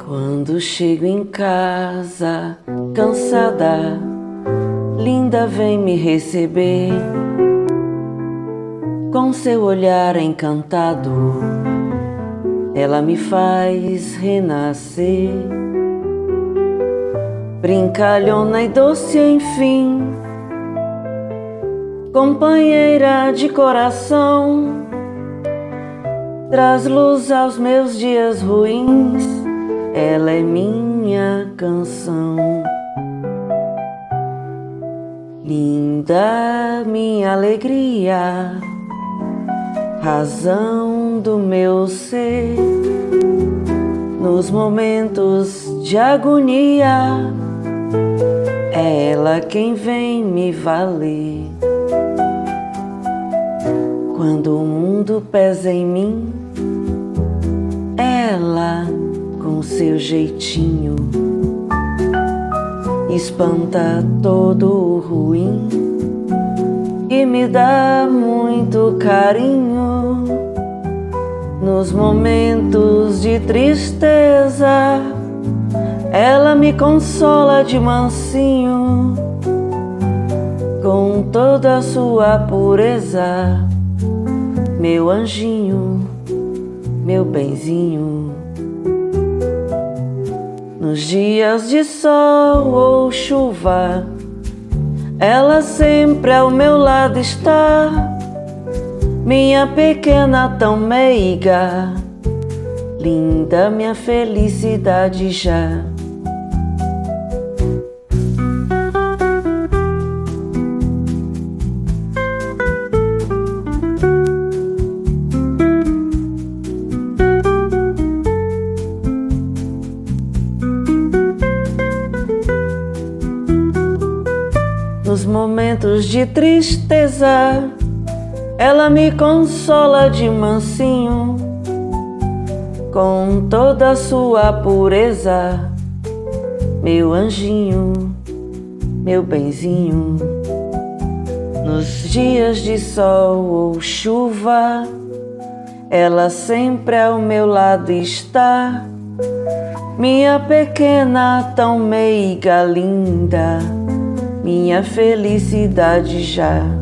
Quando chego em casa, cansada, Linda vem me receber. Com seu olhar encantado, ela me faz renascer. Brincalhona e doce, enfim, companheira de coração, traz luz aos meus dias ruins. Ela é minha canção. Linda, minha alegria, razão do meu ser. Nos momentos de agonia, é ela quem vem me valer. Quando o mundo pesa em mim, ela, com seu jeitinho, espanta todo o ruim e me dá muito carinho. Nos momentos de tristeza, ela me consola de mansinho, com toda a sua pureza. Meu anjinho, meu benzinho. Nos dias de sol ou chuva, ela sempre ao meu lado está. Minha pequena tão meiga, linda minha felicidade já. Nos momentos de tristeza, ela me consola de mansinho, com toda a sua pureza. Meu anjinho, meu benzinho. Nos dias de sol ou chuva, ela sempre ao meu lado está. Minha pequena tão meiga, linda, minha felicidade já.